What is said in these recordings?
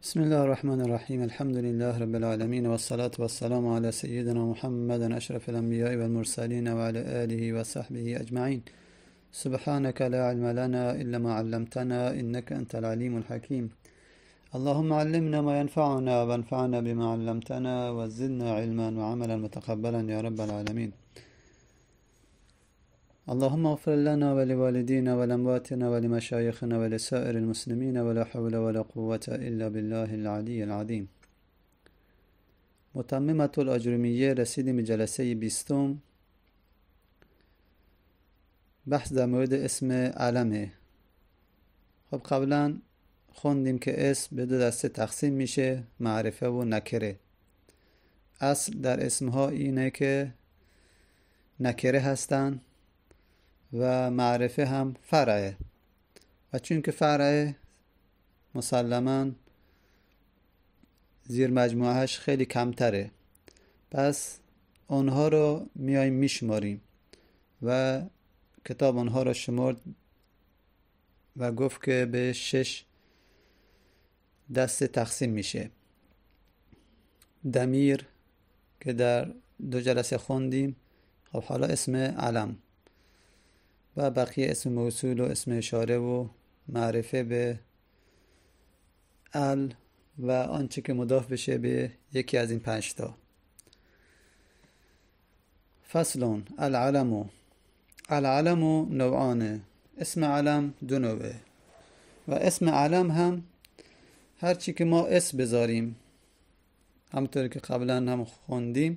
بسم الله الرحمن الرحيم الحمد لله رب العالمين والصلاة والسلام على سيدنا محمد أشرف الأنبياء والمرسلين وعلى آله وصحبه أجمعين. سبحانك لا علم لنا إلا ما علمتنا إنك أنت العليم الحكيم. اللهم علمنا ما ينفعنا وانفعنا بما علمتنا وزدنا علما وعملا متقبلا يا رب العالمين. اللهم اغفر لنا ولوالدينا ولأمواتنا ولمشايخنا ولسائر المسلمين ولا حول ولا قوة إلا بالله العلي العظيم. متممة الأجرمیه رسیدیم به جلسه 20. بحث در مورد اسم علمه. خب قبلا خوندیم که اسم به دو دسته تقسیم میشه، معرفه و نکره. اصل در اسمها اینه که نکره هستن و معرفه هم فرعه و چون که فرعه مسلماً زیر مجموعهش خیلی کمتره، پس اونها رو میایم میشماریم و کتاب اونها رو شمرد و گفت که به 6 دسته تقسیم میشه. ضمیر که در 2 جلسه خوندیم. خب حالا اسم علم و بقیه اسم موصول و اسم اشاره و معرفه به ال و آنچه که مضاف بشه به یکی از این 5 تا. فصل العلم. العلم نوعانه. اسم علم 2 نوعه و اسم علم هم هرچی که ما اسم بذاریم، همونطور که قبلا هم خوندیم،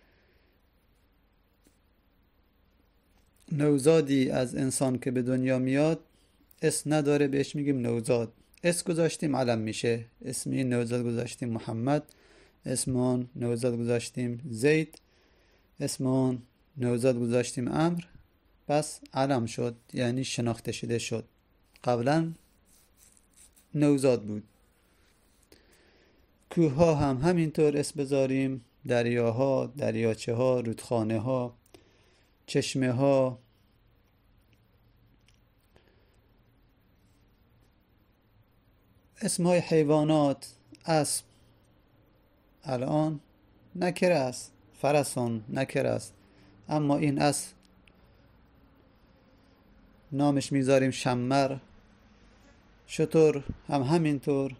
نوزادی از انسان که به دنیا میاد اسم نداره بهش میگیم نوزاد. اسم گذاشتیم علم میشه. اسم این نوزاد گذاشتیم محمد، اسم اون نوزاد گذاشتیم زید، اسم اون نوزاد گذاشتیم عمرو، پس علم شد، یعنی شناخته شده شد. قبلا نوزاد بود. کوه ها هم همینطور اسم بذاریم، دریاها، دریاچه ها، رودخانه ها، چشمه ها. اسمهای حیوانات، اسب الان نکره است، فرسون نکره است، اما این اسب نامش میذاریم شمر. شتر هم همینطور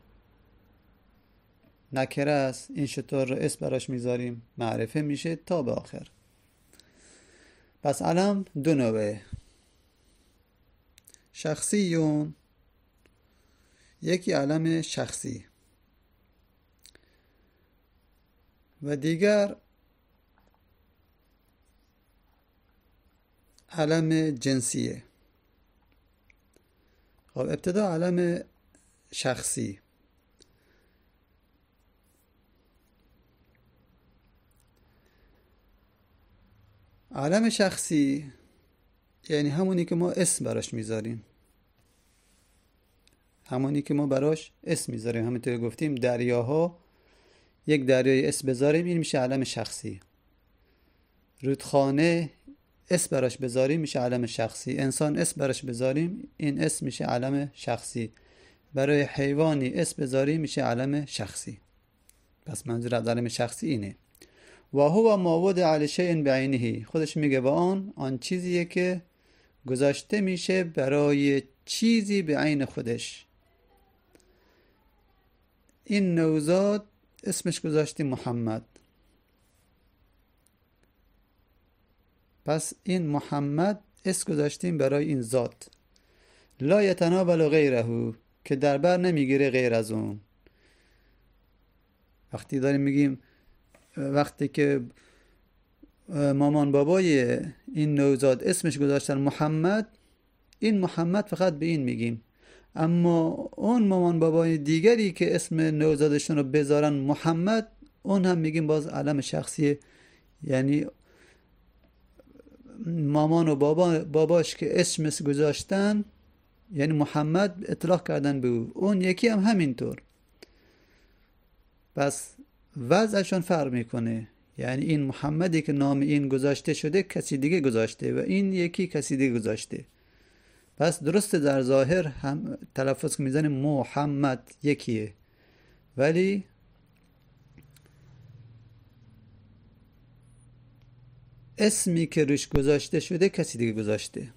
نکره است، این شتر رو اسم براش میذاریم، معرفه میشه تا به آخر. پس علم 2 نوعه. شخصیون، یکی علم شخصی و دیگر علم جنسیه. خب ابتدا علم شخصی. علم شخصی یعنی همونی که ما اسم براش میذاریم، همونی که ما براش اسم میذاریم. همونطور گفتیم دریاها، یک دریای اسم بذاریم این میشه علم شخصی. رودخانه اسم براش بذاریم میشه علم شخصی. انسان اسم براش بذاریم این اسم میشه علم شخصی. برای حیوانی اسم بذاریم میشه علم شخصی. پس منظور از علم شخصی اینه. و هو ما وضع لشیء بعینه. خودش میگه و آن چیزیه که گذاشته میشه برای چیزی به عین خودش. این نوزاد اسمش گذاشتیم محمد، پس این محمد اسم گذاشتیم برای این ذات. لا یتناول غیره، که در بر نمیگیره غیر از اون. وقتی داریم میگیم، وقتی که مامان بابای این نوزاد اسمش گذاشتن محمد، این محمد فقط به این میگیم. اما اون مامان بابای دیگری که اسم نوزادشون رو بذارن محمد، اون هم میگیم باز علم شخصیه. یعنی مامان و باباش که اسمش گذاشتن یعنی محمد اطلاق کردن به او، اون یکی هم همینطور. پس وضعشون فرق میکنه. یعنی این محمدی که نام این گذاشته شده کسی دیگه گذاشته و این یکی کسی دیگه گذاشته. پس درسته در ظاهر هم تلفظ که میزنیم محمد یکیه، ولی اسمی که روش گذاشته شده کسی دیگه گذاشته.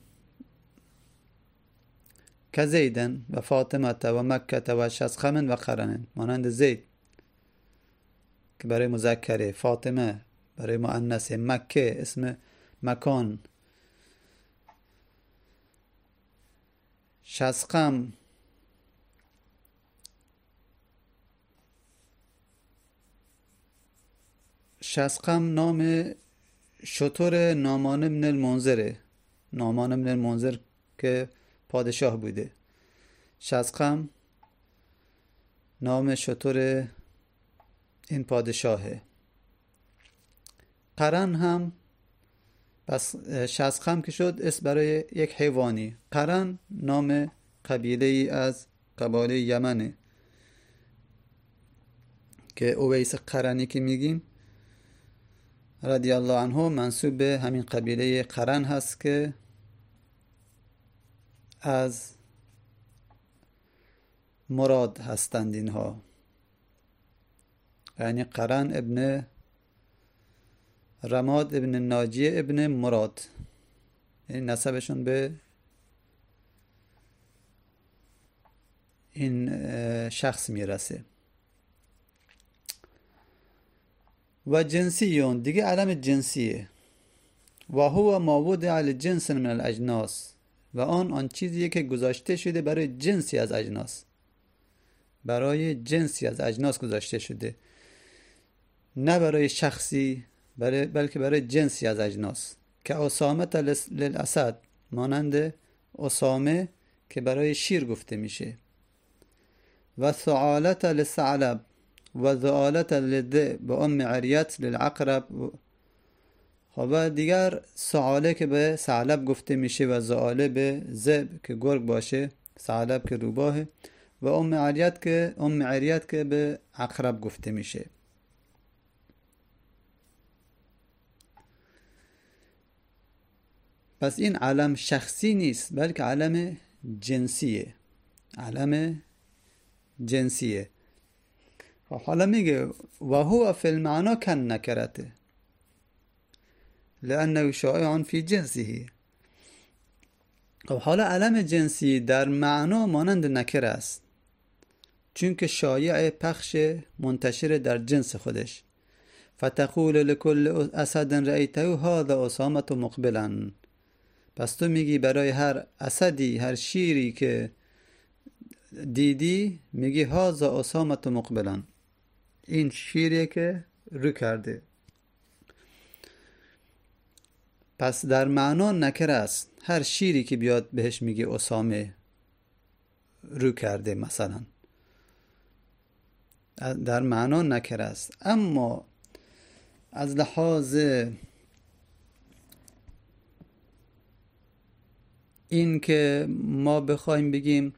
که زیدن و فاطمه و مکه و شسخمن و قرنن، مانند زید که برای مذکره، فاطمه برای مؤنث، مکه اسم مکان، شسقم نام شتر نامان بن المنذره، نامان بن المنذر که پادشاه بوده. شسقم نام شتر این پادشاهه. قرن هم پس شسقم که شد اسم برای یک حیوانی. قرن نام قبیله ای از قبایل یمنه که اویس قرنی که میگیم رضی الله عنه منسوب به همین قبیله قرن هست که از مراد هستند اینها، یعنی قرن ابن رماد ابن ناجیه ابن مراد، یعنی نسبشون به این شخص میرسه. و جنسیون دیگه علم جنسیه. و هو ما وضع لجنس من الاجناس، و آن چیزیه که گذاشته شده برای جنسی از اجناس، برای جنسی از اجناس گذاشته شده، نه برای شخصی بلکه برای جنسی از اجناس. که اسامه للاسد، مانند اسامه که برای شیر گفته میشه. و ثعالت للثعلب و ذعالت للذئب و ام عریت للعقرب. و دیگر ثعاله که به ثعلب گفته میشه و ذعاله به ذئب که گرگ باشه، ثعلب که روباهه، و ام عریت که به عقرب گفته میشه. پس این علم شخصی نیست بلکه علم جنسیه، علم جنسیه. و حالا میگه و هو فی المعنا کن نکرته لانه شائع فی جنسه. خب حالا علم جنسی در معنا مانند نکره است، چون که شایع، پخش، منتشر در جنس خودش. فتقول لكل اسد رأیته هذا اسامه مقبلا. پس تو میگی برای هر اسدی، هر شیری که دیدی میگی هذا اسامه مقبلا، این شیریه که رو کرده. پس در معنا نکره است. هر شیری که بیاد بهش میگی اسامه رو کرده مثلا، در معنا نکره است. اما از لحاظ این که ما بخوایم بگیم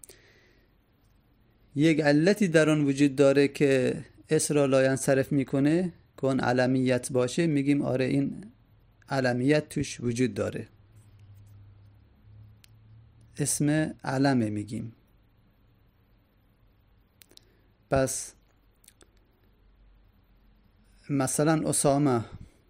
یک علتی در آن وجود داره که اسم را لاینصرف میکنه که اون علمیت باشه، میگیم آره این علمیت توش وجود داره، اسم علمه میگیم. پس مثلا اسامه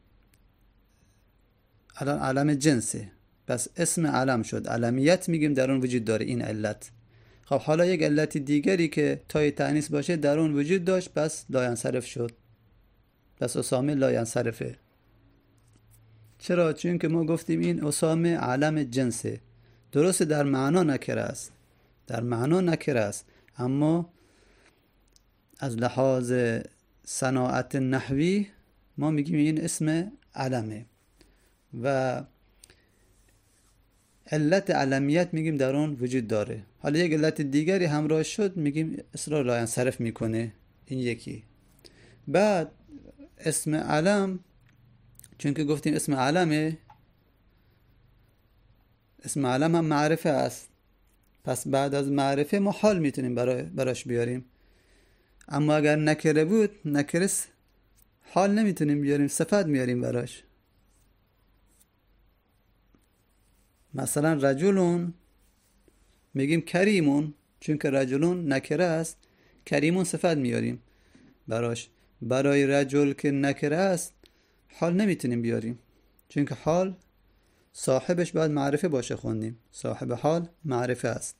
الان علم جنسه، پس اسم علم شد، علمیت میگیم در اون وجود داره این علت. خب حالا یک علت دیگری که تای تأنیث باشه در اون وجود داشت، پس لاینصرف شد، پس اسامه لاینصرفه. چرا؟ چون که ما گفتیم این اسامه علم جنسه، درست در معنا نکره است، در معنا نکره است، اما از لحاظ صناعت نحوی ما میگیم این اسم علمه و علت علمیت میگیم در اون وجود داره. حالا یک علت دیگری همراه شد میگیم اسم را لاینصرف میکنه، این یکی. بعد اسم علم، چون که گفتیم اسم علمه، اسم علم هم معرفه است، پس بعد از معرفه ما حال میتونیم براش بیاریم. اما اگر نکره بود، نکره حال نمیتونیم بیاریم، صفت میاریم براش. مثلا رجلون میگیم کریمون، چون که رجلون نکره است، کریمون صفت میاریم. برای رجل که نکره است حال نمیتونیم بیاریم، چون که حال صاحبش باید معرفه باشه. خوندیم صاحب حال معرفه است.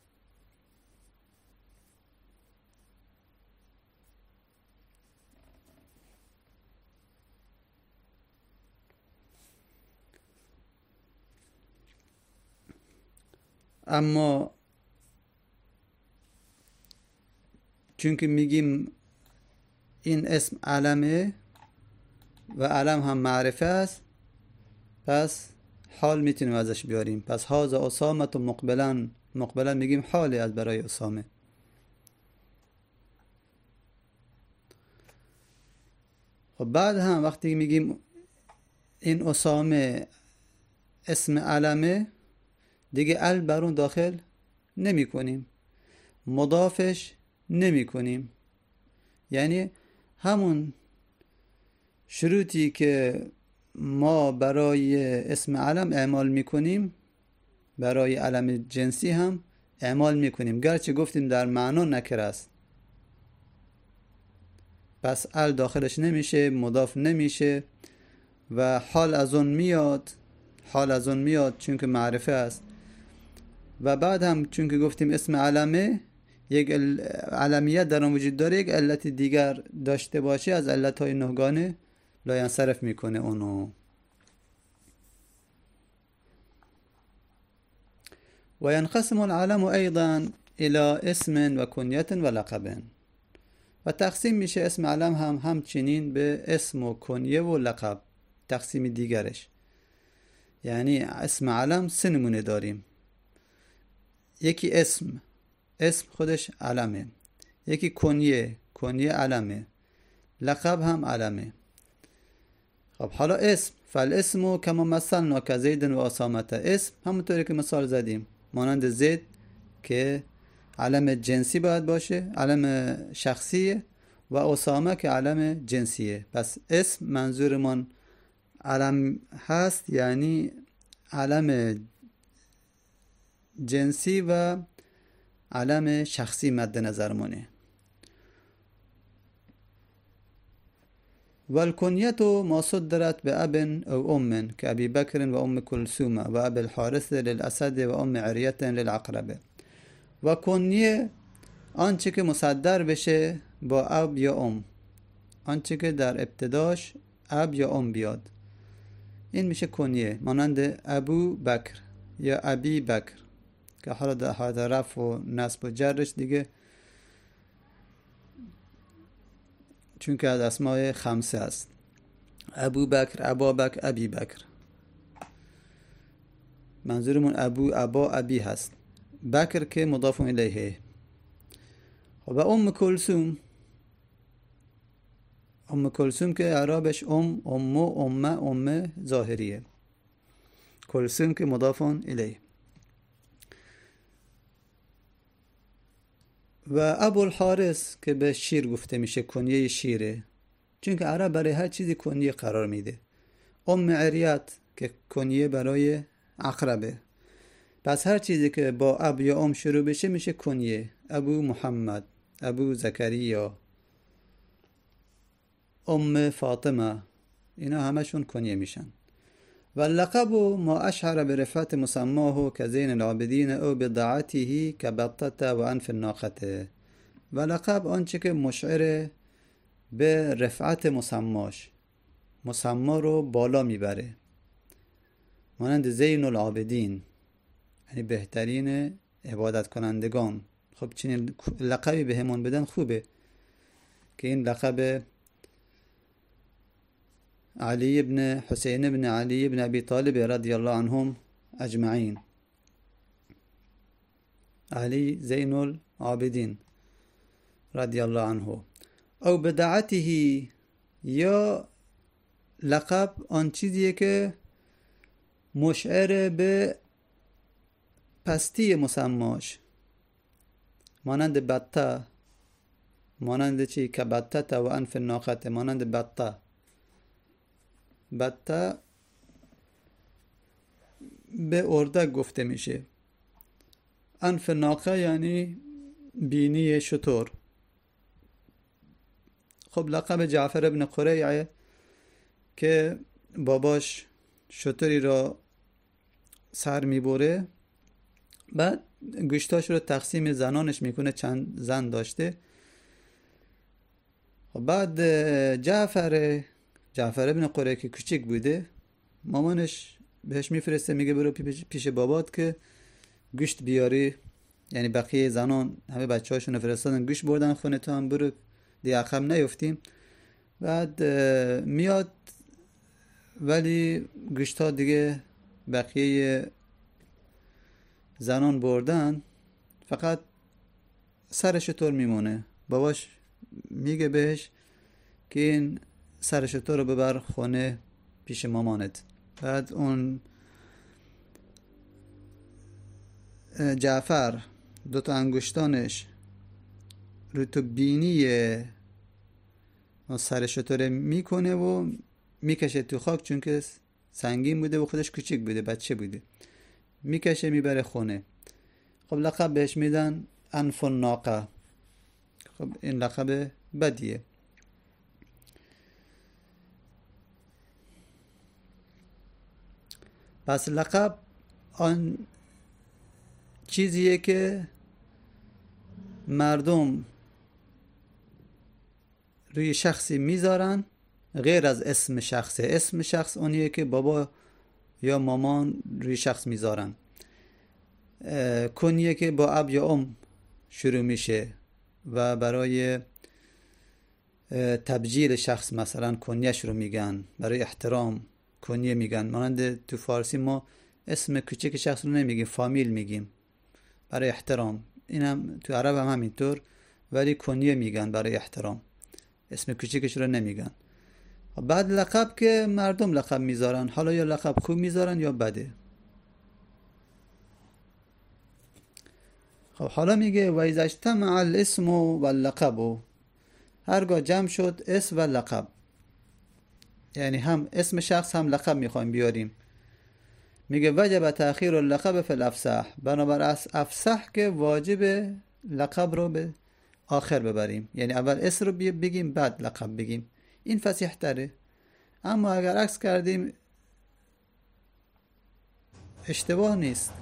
اما چون که میگیم این اسم علمه و علم هم معرفه است، پس حال میتونیم ازش بیاریم. پس هازا اسامه و مقبلا میگیم حاله از برای اسامه. خب بعد هم وقتی میگیم این اسامه اسم علمه، دیگه ال بر اون داخل نمی کنیم، مضافش نمی کنیم. یعنی همون شروطی که ما برای اسم علم اعمال میکنیم برای علم جنسی هم اعمال میکنیم، گرچه گفتیم در معنا نکره است. پس ال داخلش نمیشه، مضاف نمیشه و حال از اون میاد چون که معرفه است. و بعد هم چون که گفتیم اسم علمه، یک علمیت در آن وجود داره، یک علت دیگر داشته باشه از علتهای نهگانه لا ینصرف میکنه اونو. و ینقسم العلم ایضا الى اسم و کنیت و لقب. و تقسیم میشه اسم علم هم همچنین به اسم و کنیه و لقب، تقسیم دیگرش. یعنی اسم علم سه نمونه داریم. یکی اسم خودش علمه، یکی کنیه علمه، لقب هم علمه. خب حالا اسم، فالاسم کما مثلنا کزید و اسامه. اسم همونطوری که مثال زدیم، مانند زید که علم جنسی باید باشه، علم شخصیه، و اسامه که علم جنسیه. پس اسم منظورمان علم هست، یعنی علم جنسی و علم شخصی مد نظرمونه. والکنیت ما صدرت به اب او ام که ابی بکر و ام کلثوم و اب الحارث للاسد و ام عریت للعقرب. و کنیه آنچه که مصدر بشه با اب یا ام، آنچه که در ابتداش اب یا ام بیاد، این میشه کنیه. مانند ابو بکر یا ابی بکر که حالا در حالت رفع و نصب و جرش دیگه، چون که از اسماء خمسه است: ابو بکر، ابا بکر، ابی بکر. منظورمون ابو، ابا، ابی هست. بکر که مضاف الیه. و ام کلثوم که اعرابش ام ظاهریه، کلثوم که مضاف الیه. و ابو الحارث که به شیر گفته میشه، کنیه شیره، چون که عرب برای هر چیزی کنیه قرار میده. ام عریت که کنیه برای عقربه. پس هر چیزی که با اب یا ام شروع بشه میشه کنیه. ابو محمد، ابو زکریا، ام فاطمه، اینا همشون کنیه میشن. و لقب ما اشعر برفعت مسماه که زین العابدین او بضاعته که بطته و انف الناقته. و لقب آنچه که مشعر به رفعت مسماش، مسما رو بالا میبره، مانند زین العابدین، یعنی بهترین عبادت کنندگان. خب چنین لقبی به همون بدن خوبه که این لقب علی ابن حسین ابن علی ابن ابی طالب رضی الله عنهم اجمعین، علی زین العابدین رضی الله عنه. او بدعته، یا لقب آن چیزیه که مشعر به پستی مسماش، مانند بطه، مانند چی؟ که بطه و انف الناقته، مانند بطه به اردک گفته میشه. انف ناقه یعنی بینی شتر. خب لقب جعفر ابن قریعه که باباش شتری را سر میبره، بعد گوشتاش رو تقسیم زنانش میکنه، چند زن داشته. بعد جعفر ابن قریعه که کوچیک بوده، مامانش بهش میفرسته، میگه برو پیش بابات که گوشت بیاری. یعنی بقیه زنان همه بچه هاشون فرستادن گوشت بردن خونه، تو هم برو دی عقب نیفتیم. بعد میاد ولی گوشت ها دیگه بقیه زنان بردن، فقط سر شتر میمونه. باباش میگه بهش که این سر شتر رو ببر خونه پیش مامانت. بعد اون جعفر دوتا انگشتانش رو تو بینی سر شتر میکنه و میکشه تو خاک، چون که سنگین بوده و خودش کوچیک بوده، بچه بوده، میکشه میبره خونه. خب لقب بهش میدن انف الناقه. خب این لقب بدیه. پس لقب آن چیزیه که مردم روی شخصی میذارن غیر از اسم شخصه. اسم شخص اونیه که بابا یا مامان روی شخص میذارن. کنیه که با اب یا ام شروع میشه و برای تبجیل شخص مثلا کنیش رو میگن، برای احترام کنیه میگن. مانند تو فارسی ما اسم کوچک شخص رو نمیگیم، فامیل میگیم برای احترام. این هم تو عرب هم همینطور، ولی کنیه میگن برای احترام، اسم کوچکش رو نمیگن. بعد لقب که مردم لقب میذارن، حالا یا لقب خوب میذارن یا بده. خب حالا میگه و اذا اجتمع الاسم واللقب، هرگاه جمع شد اسم و لقب، یعنی هم اسم شخص هم لقب میخوایم بیاریم، میگه وجب تأخیر اللقب فی الافصح، بنابر افصح که واجب لقب رو به آخر ببریم، یعنی اول اسم رو بگیم بعد لقب بگیم، این فصیح تره. اما اگر عکس کردیم اشتباه نیست.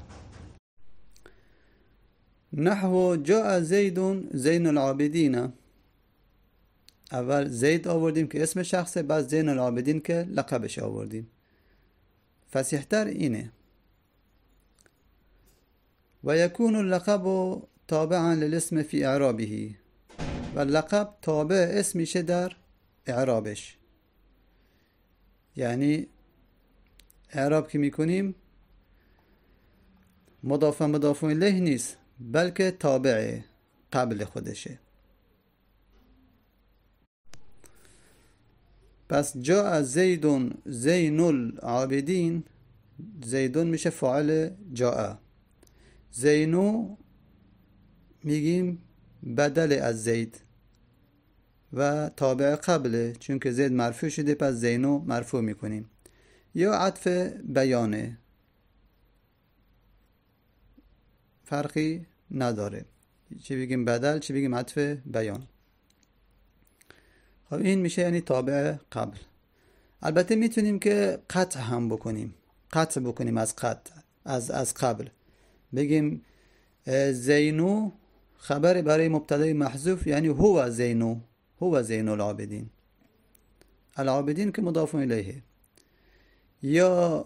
نحو جاء زید زین العابدین، اول زید آوردیم که اسم شخصه، بعد زین العابدین که لقبش آوردیم. فصیح تر اینه. و یکون اللقب تابعا للاسم فی اعرابه، و لقب تابع اسم میشه در اعرابش. یعنی اعراب که میکنیم مضاف الیه نیست، بلکه تابع قبل خودشه. پس جاء زید زین العابدین، زیدون میشه فاعل جاء، زینو میگیم بدل از زید و تابع قبله، چون که زید مرفوع شده پس زینو مرفوع میکنیم. یا عطف بیانه، فرقی نداره چی بگیم بدل چی بگیم عطف بیان. خب این میشه یعنی تابع قبل. البته میتونیم که قطع هم بکنیم، قطع بکنیم از قبل، بگیم زینو خبر برای مبتدای محذوف، یعنی هو زینو، هو زین العابدین، العابدین که مضاف الیه. یا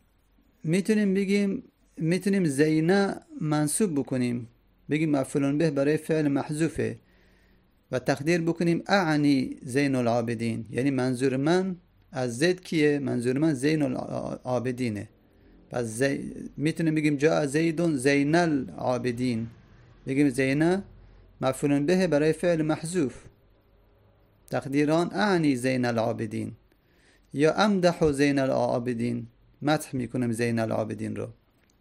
میتونیم زینه منصوب بکنیم، بگیم مفعول به برای فعل محذوفه و تقدیر بکنیم اعنی زین العابدین، یعنی منظور من از زید کیه؟ منظور من زین العابدینه. پس میتونیم بگیم جاء زیدون زین العابدین، بگیم زینه مفعول به برای فعل محذوف، تقدیران اعنی زین العابدین. یا امدح زین العابدین، مدح میکنم زین العابدین رو.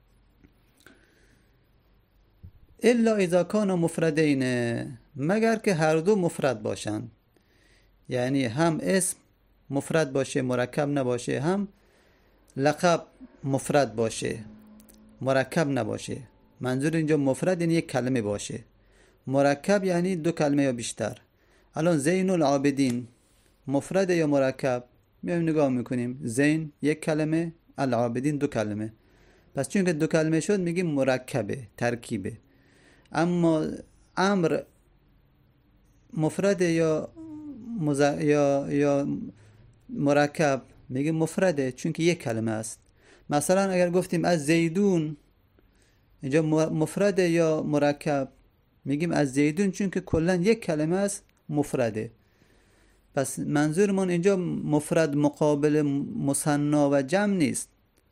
الا اذا کان مفردین، مگر که هر دو مفرد باشن، یعنی هم اسم مفرد باشه مرکب نباشه، هم لقب مفرد باشه مرکب نباشه. منظور اینجا مفرد یعنی یک کلمه باشه، مرکب یعنی دو کلمه یا بیشتر. الان زین العابدین مفرد یا مرکب؟ میایم نگاه میکنیم زین یک کلمه، العابدین دو کلمه. پس چون که دو کلمه شد میگیم مرکبه، ترکیبه. اما امر مفرد یا مرکب؟ میگیم مفرده، چون که یک کلمه است. مثلا اگر گفتیم از زیدون، اینجا مفرد یا مرکب؟ میگیم از زیدون، چون که کلا یک کلمه است، مفرده. پس منظورمون اینجا مفرد مقابل مثنا و جمع نیست،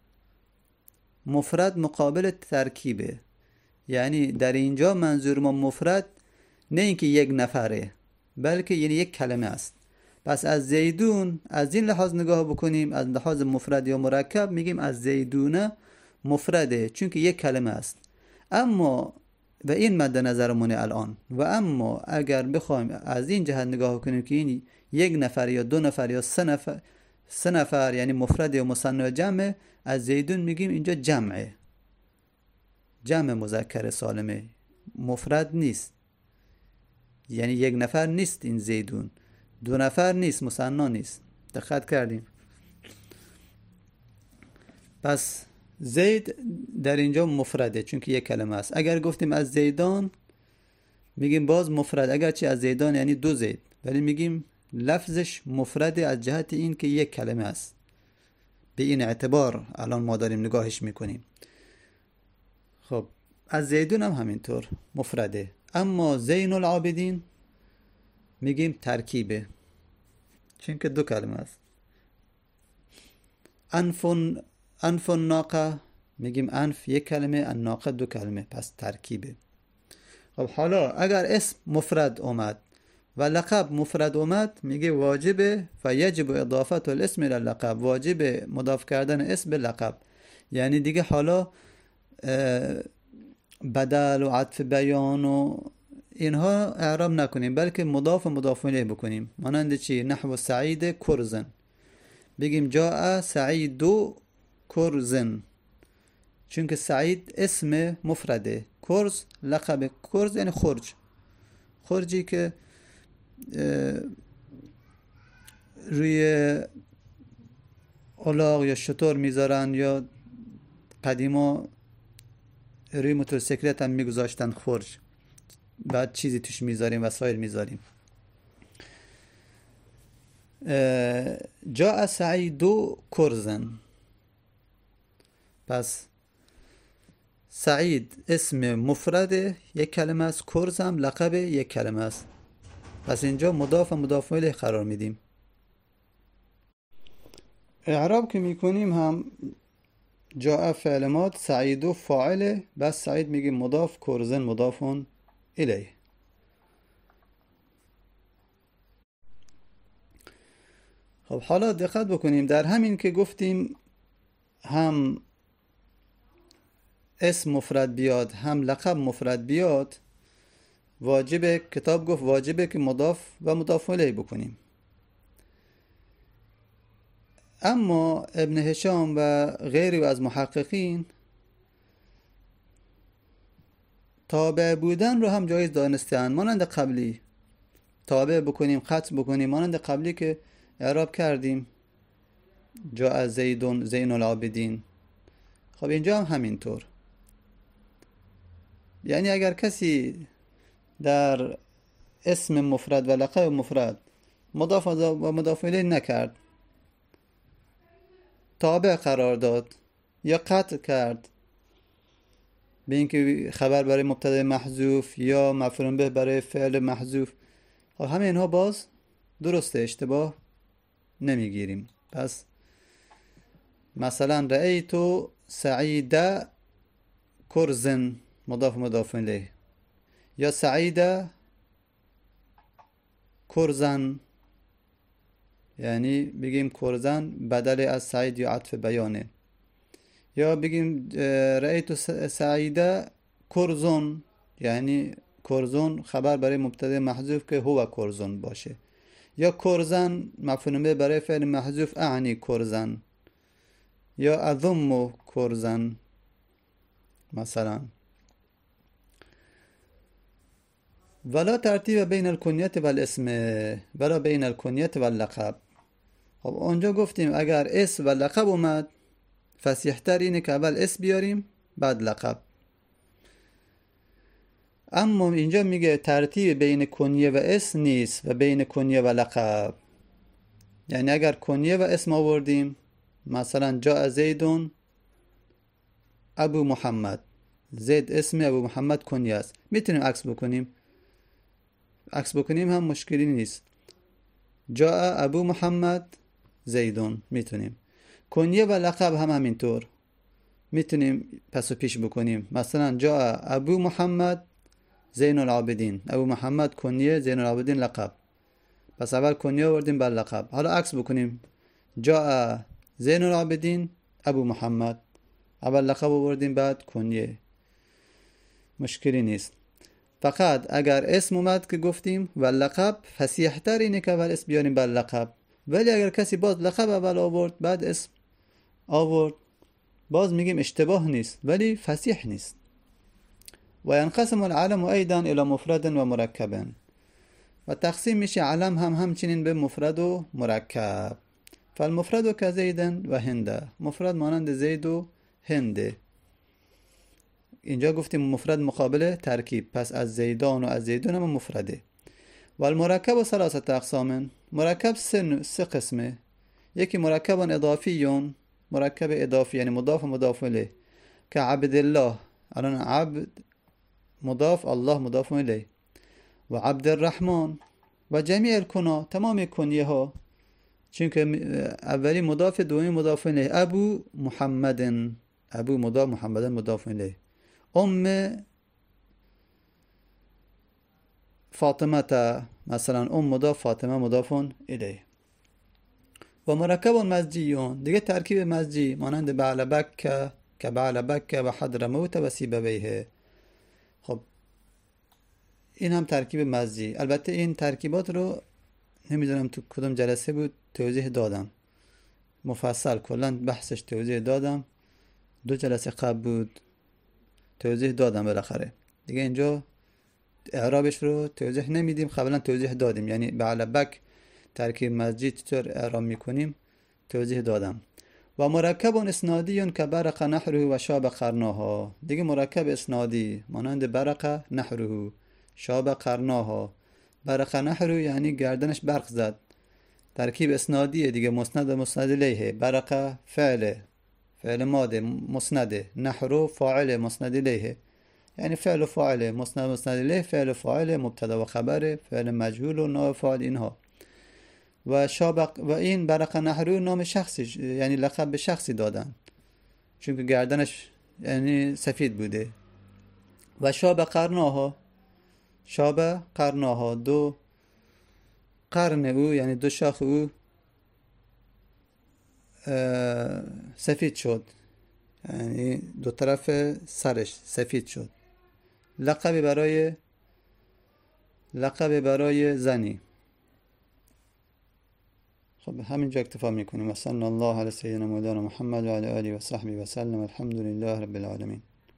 مفرد مقابل ترکیبه. یعنی در اینجا منظور ما مفرد نه اینکه یک نفره، بلکه یعنی یک کلمه است. پس از زیدون از این لحاظ نگاه بکنیم، از لحاظ مفرد یا مرکب میگیم از زیدونه مفرده، چون که یک کلمه است. اما و این مد نظرمونه الان. و اما اگر بخوایم از این جهت نگاه کنیم که این یک نفر یا دو نفر یا سه نفر یعنی مفرد یا مثنی یا جمع، از زیدون میگیم اینجا جمعه، جمع مذکر سالمه، مفرد نیست. یعنی یک نفر نیست این زیدون، دو نفر نیست، مثنی نیست. دقت کردیم؟ پس زید در اینجا مفرده، چون که یک کلمه است. اگر گفتیم از زیدان میگیم باز مفرد، اگرچه از زیدان یعنی دو زید، ولی میگیم لفظش مفرده از جهت این که یک کلمه است. به این اعتبار الان ما داریم نگاهش میکنیم. خب از زیدون هم همینطور مفرده. اما زین العابدین میگیم ترکیبه، چون که دو کلمه است. انف الناقه میگیم انف یک کلمه، الناقه دو کلمه، پس ترکیبه. خب حالا اگر اسم مفرد اومد و لقب مفرد اومد، میگه واجبه فیجب اضافت الاسم الى اللقب، واجب مضاف کردن اسم به لقب. یعنی دیگه حالا بدل و عطف بیان و اینها اعراب نکنیم، بلکه مضاف و مضاف الیه بکنیم. مانند چی؟ نحو سعید کرزن، بگیم جاء سعید کرزن، چون که سعید اسم مفرده، کرز لقب. کرز یعنی خرج، خرجی که روی الاغ یا شتر میذارن، یا قدیما روی موتورسیکلت هم میگذاشتن خرج، بعد چیزی توش میذاریم، وسایل میذاریم. جاء سعید کرزن، پس سعید اسم مفرده یک کلمه است، کرز هم لقب یک کلمه است. پس اینجا مضاف و مضاف الیه قرار میدیم. اعراب که میکنیم هم جاء فعل ماض، سعید فاعله، بس سعید میگیم مضاف، کرزن مضاف الیه. خب حالا دقت بکنیم، در همین که گفتیم هم اسم مفرد بیاد هم لقب مفرد بیاد، واجبه، کتاب گفت واجبه که مضاف و مضاف الیه بکنیم. اما ابن هشام و غیری از محققین تابع بودن رو هم جایز دانسته‌اند، مانند قبلی تابع بکنیم، خط بکنیم، مانند قبلی که اعراب کردیم جاء زیدون زین العابدین. خب اینجا هم همینطور. یعنی اگر کسی در اسم مفرد و لقب مفرد مضاف و مضاف الیه نکرد، تابع قرار داد یا قطع کرد به اینکه خبر برای مبتدا محذوف یا مفعول به برای فعل محذوف، خب همه اینها باز درسته، اشتباه نمیگیریم. پس مثلا رأیت سعید کرزن مضاف مضاف الیه، یا سعید کرزن، یعنی بگیم کرزن بدل از سعید یا عطف بیانه، یا بگیم رأیت سعید کرزن، یعنی کرزن خبر برای مبتدا محذوف که هو کرزن باشه، یا کرزن مفعول به برای فعل محذوف اعنی کرزن، یا اضم کرزن مثلا. ولا ترتیب بین الکنیت و الاسم ولا بین الکنیت و اللقب. خب اونجا گفتیم اگر اسم و لقب اومد فصیح‌تر اینه که اول اسم بیاریم بعد لقب. اما اینجا میگه ترتیب بین کنیه و اسم نیست و بین کنیه و لقب. یعنی اگر کنیه و اسم آوردیم، مثلا جاء زیدون ابو محمد، زید اسم، ابو محمد کنیه است، میتونیم عکس بکنیم. عکس بکنیم هم مشکلی نیست. جاء ابو محمد زیدون میتونیم. کنیه و لقب هم همینطور میتونیم پس و پیش بکنیم. مثلا جاء ابو محمد زین العابدین، ابو محمد کنیه، زین العابدین لقب. پس اول کنیه آوردیم بعد لقب. حالا عکس بکنیم، جاء زین العابدین ابو محمد، اول لقب آوردیم بعد کنیه، مشکلی نیست. فقط اگر اسم اومد که گفتیم و لقب فصیح‌تر اینه که اول اسم بیاریم بعد لقب. ولی اگر کسی باز لقب اول آورد بعد اسم آورد، باز میگیم اشتباه نیست ولی فصیح نیست. و ینقسم العلم ایضا الى مفرد و مرکب. و تقسیم میشه علم هم همچنین به مفرد و مرکب. فالمفرد که زیدن و هنده، مفرد مانند زید و هنده. اینجا گفتیم مفرد مقابل ترکیب، پس از زیدان و از زیدون هم مفرده. و المرکب و ثلاثه اقسام. مرکب سه قسمه. یکی مرکب اضافی، مرکب اضافی یعنی مضاف و مضاف الیه، که عبد الله، الان عبد مضاف، الله مضاف الیه. و عبد الرحمن و جمیع الکنا، تمام کنیه ها، چون که اولی مضاف دومی مضاف الیه. ابو محمد، ابو مضاف، محمد مضاف الیه. فاطمه مثلا، مضاف، فاطمه مضاف الیه. و مرکب مزجیون، دیگه ترکیب مزجی مانند بعلبک که بعلبک و حضرموت و سیبویه. خب این هم ترکیب مزجی. البته این ترکیبات رو نمیدونم تو کدوم جلسه بود توضیح دادم، مفصل کلا بحثش توضیح دادم. 2 جلسه قبل بود توضیح دادم بالاخره. دیگه اینجا اعرابش رو توضیح نمیدیم، قبلا توضیح دادیم. یعنی بعلبک ترکیب مزجی چطور اعراب میکنیم توضیح دادم. و مرکب اسنادی که برق نحره و شاب قرناها، دیگه مرکب اسنادی مانند برق نحره شاب قرناها. برق نحره یعنی گردنش برق زد، ترکیب اسنادیه دیگه، مسند و مسند الیه. برق فعل ماده مسنده، نحره فاعل مسند الیه، یعنی فعل و فاعل، مسند مسند الیه، فعل و فاعل، مبتدا و خبر، فعل مجهول و نائب فاعل اینها. و شابق، و این برق نحره نام شخصی، یعنی لقب به شخصی دادن چون که گردنش یعنی سفید بوده. و شاب قرناها، شاب قرناها، 2 قرن او یعنی 2 شاخ او سفید شد، یعنی 2 طرف سرش سفید شد. لقب برای زنی. خب همینجا اکتفا میکنیم. و صلی الله علی سیدنا مولانا محمد و علی آله و صحبه و سلم. الحمد لله رب العالمین.